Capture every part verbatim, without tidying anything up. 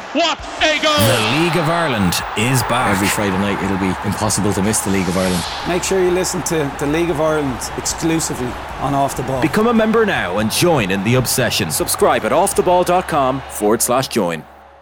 What a goal! The League of Ireland is back. Every Friday night it'll be impossible to miss the League of Ireland. Make sure you listen to the League of Ireland exclusively on Off The Ball. Become a member now and join in the obsession. Subscribe at offtheball.com forward slash join.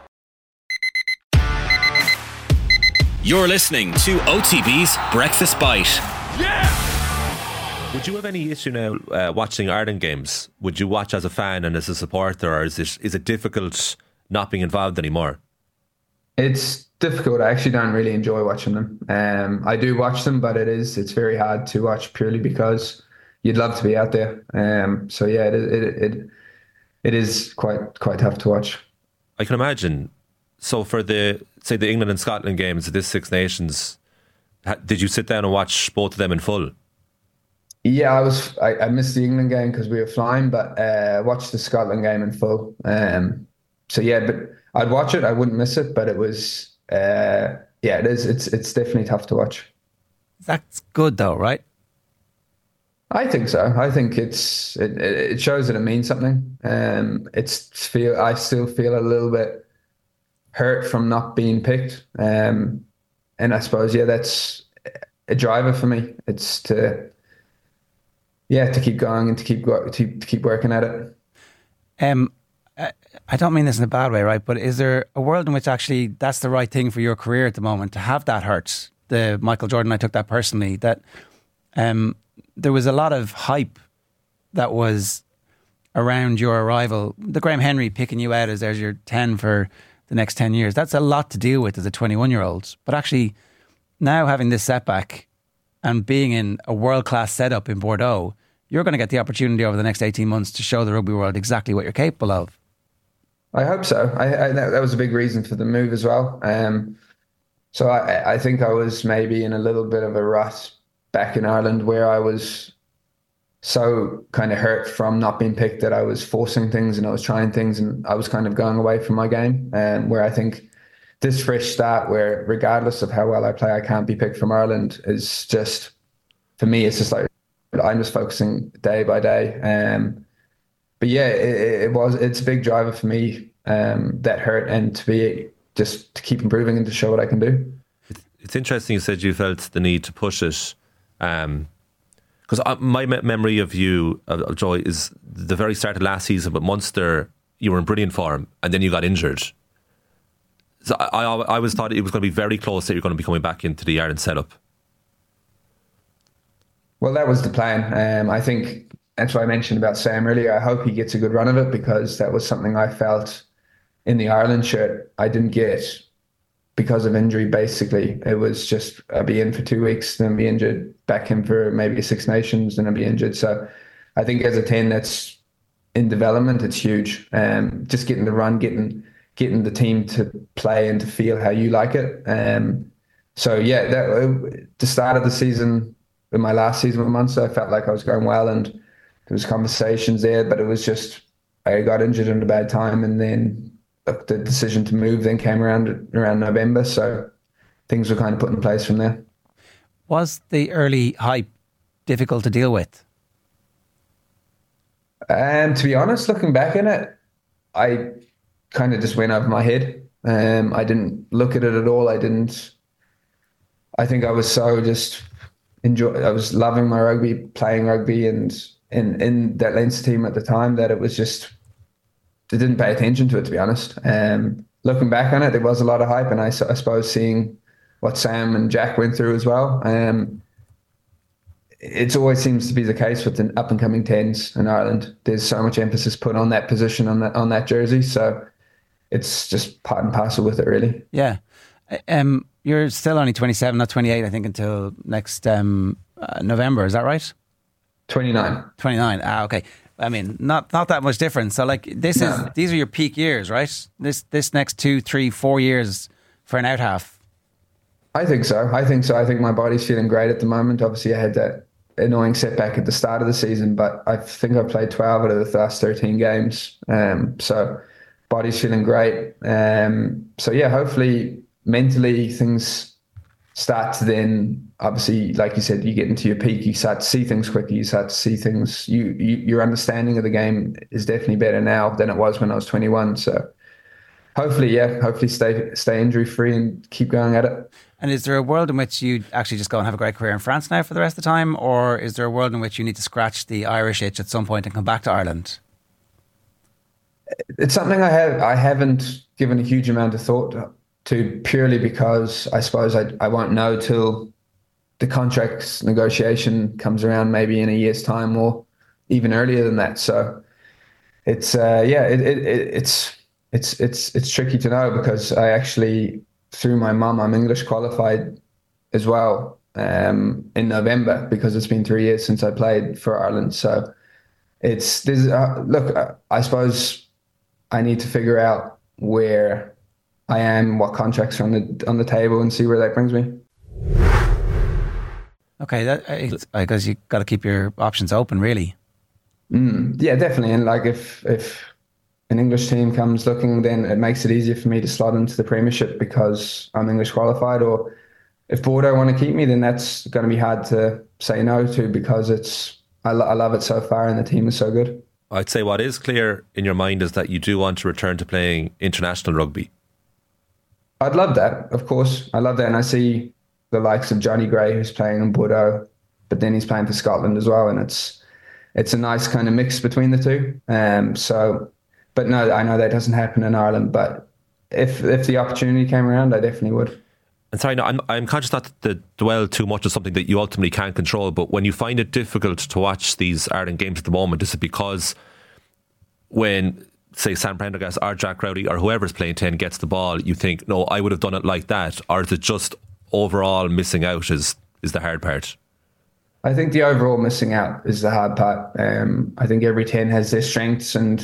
You're listening to O T B's Breakfast Bite. Yeah! Would you have any issue now uh, watching Ireland games? Would you watch as a fan and as a supporter, or is it is it difficult not being involved anymore? It's difficult. I actually don't really enjoy watching them. Um, I do watch them, but it is it's very hard to watch purely because you'd love to be out there. Um, so yeah, it it it, it is quite quite tough to watch. I can imagine. So for the say the England and Scotland games, this Six Nations, did you sit down and watch both of them in full? Yeah, I was. I, I missed the England game because we were flying, but uh, watched the Scotland game in full. Um, so yeah, but I'd watch it. I wouldn't miss it. But it was, uh, yeah, it is. It's it's definitely tough to watch. That's good though, right? I think so. I think it's it, it shows that it means something. Um, it's feel. I still feel a little bit hurt from not being picked. Um, and I suppose yeah, that's a driver for me. It's to. Yeah, to keep going and to keep to, to keep working at it. Um, I don't mean this in a bad way, right? But is there a world in which actually that's the right thing for your career at the moment, to have that hurt? The Michael Jordan, I took that personally, that um, there was a lot of hype that was around your arrival. The Graham Henry picking you out as there's your ten for the next ten years. That's a lot to deal with as a twenty-one-year-old. But actually, now having this setback and being in a world-class setup in Bordeaux, you're going to get the opportunity over the next eighteen months to show the rugby world exactly what you're capable of. I hope so. I, I, that was a big reason for the move as well. Um, so I, I think I was maybe in a little bit of a rut back in Ireland where I was so kind of hurt from not being picked that I was forcing things and I was trying things and I was kind of going away from my game. Um, where I think this fresh start where regardless of how well I play, I can't be picked from Ireland is just, for me, it's just like, I'm just focusing day by day. Um, but yeah, it, it was, it's a big driver for me, um, that hurt, and to be, just to keep improving and to show what I can do. It's interesting you said you felt the need to push it. Um, because my me- memory of you, of, of Joy, is the very start of last season, but Munster, you were in brilliant form and then you got injured. So I, I, I always thought it was going to be very close that you're going to be coming back into the Ireland setup. Well, that was the plan. Um, I think that's what I mentioned about Sam earlier. I hope he gets a good run of it because that was something I felt in the Ireland shirt I didn't get because of injury, basically. It was just, I'd be in for two weeks, then be injured, back in for maybe Six Nations, then I'd be injured. So I think as a ten that's in development, it's huge. Um, just getting the run, getting... getting the team to play and to feel how you like it. Um, so yeah, that, the start of the season, in my last season with Munster, I felt like I was going well and there was conversations there, but it was just, I got injured at a bad time, and then the decision to move then came around around November. So things were kind of put in place from there. Was the early hype difficult to deal with? And to be honest, looking back in it, I kind of just went over my head. Um, I didn't look at it at all. I didn't, I think I was so just enjoy, I was loving my rugby, playing rugby and in, in that Leinster team at the time that it was just, I didn't pay attention to it, to be honest. Um, looking back on it, there was a lot of hype, and I, I suppose seeing what Sam and Jack went through as well. Um, it always seems to be the case with the up and coming tens in Ireland. There's so much emphasis put on that position, on that, on that jersey. So it's just part and parcel with it, really. Yeah. Um, you're still only twenty-seven, not twenty-eight, I think, until next um, uh, November. Is that right? twenty-nine. twenty-nine. Ah, okay. I mean, not not that much difference. So, like, this no. is these are your peak years, right? This this next two, three, four years for an out half. I think so. I think so. I think my body's feeling great at the moment. Obviously, I had that annoying setback at the start of the season, but I think I played twelve out of the last thirteen games. Um, so body's feeling great. Um, so yeah, hopefully mentally things start to then, obviously, like you said, you get into your peak, you start to see things quicker, you start to see things, you, you your understanding of the game is definitely better now than it was when I was twenty-one. So hopefully, yeah, hopefully stay stay injury free and keep going at it. And is there a world in which you actually just go and have a great career in France now for the rest of the time, or is there a world in which you need to scratch the Irish itch at some point and come back to Ireland? It's something I have I haven't given a huge amount of thought to, purely because I suppose I I won't know till the contracts negotiation comes around, maybe in a year's time or even earlier than that. So it's uh, yeah, it, it, it, it's it's it's it's tricky to know, because I actually, through my mum, I'm English qualified as well um, in November, because it's been three years since I played for Ireland. So it's there's uh, look, I suppose I need to figure out where I am, what contracts are on the on the table, and see where that brings me. Okay, that, it's, I guess you got to keep your options open, really. Mm, yeah, definitely. And like if if an English team comes looking, then it makes it easier for me to slot into the Premiership because I'm English qualified. Or if Bordeaux want to keep me, then that's going to be hard to say no to, because it's I, lo- I love it so far and the team is so good. I'd say what is clear in your mind is that you do want to return to playing international rugby. I'd love that, of course. I love that. And I see the likes of Johnny Gray, who's playing in Bordeaux, but then he's playing for Scotland as well. And it's it's a nice kind of mix between the two. Um, so, but no, I know that doesn't happen in Ireland. But if if the opportunity came around, I definitely would. And sorry, no, I'm I'm conscious not to dwell too much on something that you ultimately can't control, but when you find it difficult to watch these Ireland games at the moment, is it because when, say, Sam Prendergast or Jack Crowley or whoever's playing ten gets the ball, you think, no, I would have done it like that? Or is it just overall missing out is, is the hard part? I think the overall missing out is the hard part. Um, I think every ten has their strengths, and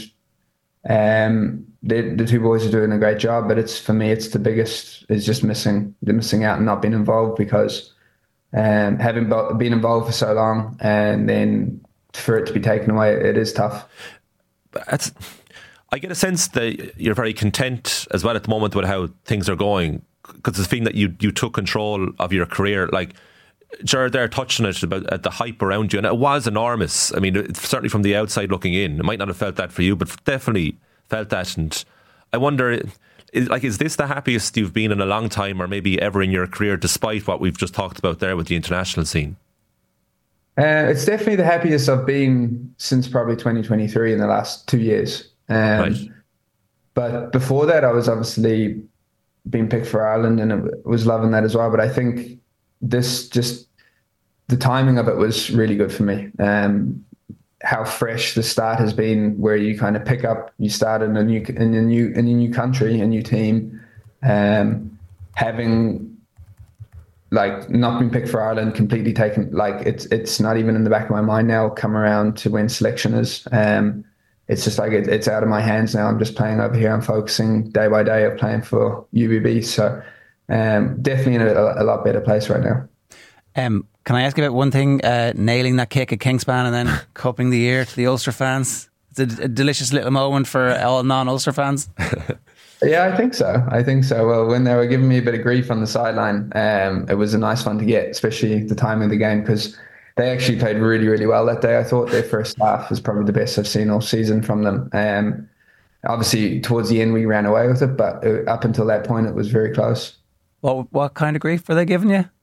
um, the, the two boys are doing a great job. But it's for me, it's the biggest is just missing the missing out and not being involved, because um, having bo- been involved for so long and then for it to be taken away, it is tough. That's, I get a sense that you're very content as well at the moment with how things are going, because it's the feeling that you you took control of your career. Like Jared there touching it about at the hype around you, and it was enormous. I mean, it's certainly from the outside looking in, it might not have felt that for you, but definitely felt that. And I wonder, is, like, is this the happiest you've been in a long time, or maybe ever in your career, despite what we've just talked about there with the international scene? Uh, it's definitely the happiest I've been since probably twenty twenty-three, in the last two years. Um, right. But before that, I was obviously being picked for Ireland, and it was loving that as well. But I think this just, the timing of it was really good for me. Um, how fresh the start has been, where you kind of pick up, you start in a new, in a new, in a new country, a new team, um, having like not been picked for Ireland, completely taken, like it's it's not even in the back of my mind now, come around to when selection is. Um, it's just like it, it's out of my hands now. I'm just playing over here. I'm focusing day by day of playing for U B B. So um, definitely in a, a lot better place right now. Um, can I ask you about one thing? Uh, nailing that kick at Kingspan and then cupping the ear to the Ulster fans. It's a, a delicious little moment for all non-Ulster fans. Yeah, I think so. I think so. Well, when they were giving me a bit of grief on the sideline, um, it was a nice one to get, especially the time of the game, because they actually played really, really well that day. I thought their first half was probably the best I've seen all season from them. Um, obviously, towards the end, we ran away with it, but up until that point, it was very close. What what kind of grief were they giving you?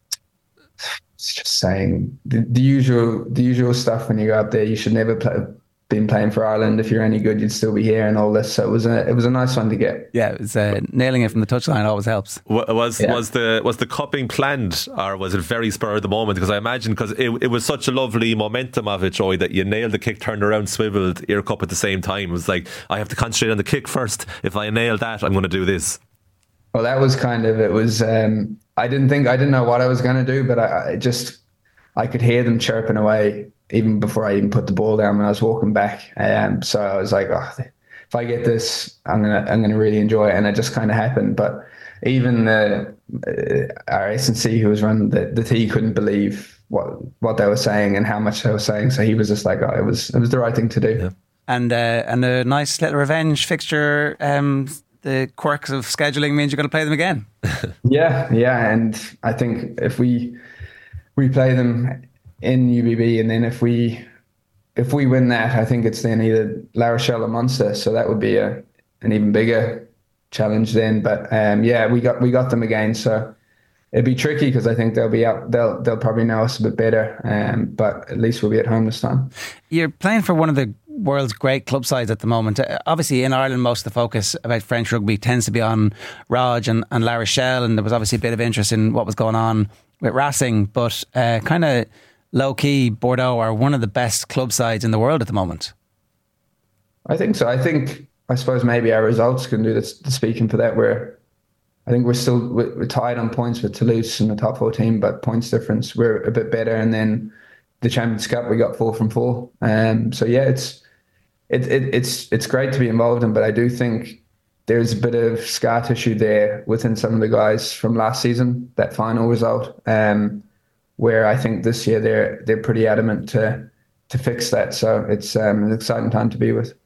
It's just saying the, the usual the usual stuff when you go up there. You should never play. Been playing for Ireland. If you're any good, you'd still be here, and all this. So it was a it was a nice one to get. Yeah, it was, uh, nailing it from the touchline always helps. Was yeah. was the was the cupping planned, or was it very spur of the moment? Because I imagine, because it it was such a lovely momentum of it, Joy, that you nailed the kick, turned around, swiveled, ear cup at the same time. It was like, I have to concentrate on the kick first. If I nail that, I'm going to do this. Well, that was kind of it. Was um, I didn't think I didn't know what I was going to do, but I, I just I could hear them chirping away even before I even put the ball down when I was walking back. Um, so I was like, oh, if I get this, I'm gonna I'm gonna really enjoy it, and it just kind of happened. But even the uh, our S and C who was running the the T couldn't believe what what they were saying and how much they were saying. So he was just like, oh, it was it was the right thing to do. Yeah. And uh, and a nice little revenge fixture. Um, the quirks of scheduling means you're going to play them again. yeah, yeah, and I think if we we play them in U B B, and then if we if we win that, I think it's then either La Rochelle or Munster, so that would be a an even bigger challenge then. But um, yeah, we got we got them again, so it'd be tricky because I think they'll be out. They'll they'll probably know us a bit better. Um, but at least we'll be at home this time. You're playing for one of the world's great club sides at the moment. Uh, obviously, in Ireland, most of the focus about French rugby tends to be on Raj and, and La Rochelle, and there was obviously a bit of interest in what was going on with Racing, but uh, kind of low key, Bordeaux are one of the best club sides in the world at the moment. I think so. I think, I suppose maybe our results can do the, the speaking for that. Where I think we're still we're tied on points with Toulouse in the top fourteen, but points difference we're a bit better. And then the Champions Cup we got four from four. Um, so yeah, it's it, it it's it's great to be involved in, but I do think there's a bit of scar tissue there within some of the guys from last season, that final result. Um, where I think this year they're they're pretty adamant to to fix that. So it's um, an exciting time to be with.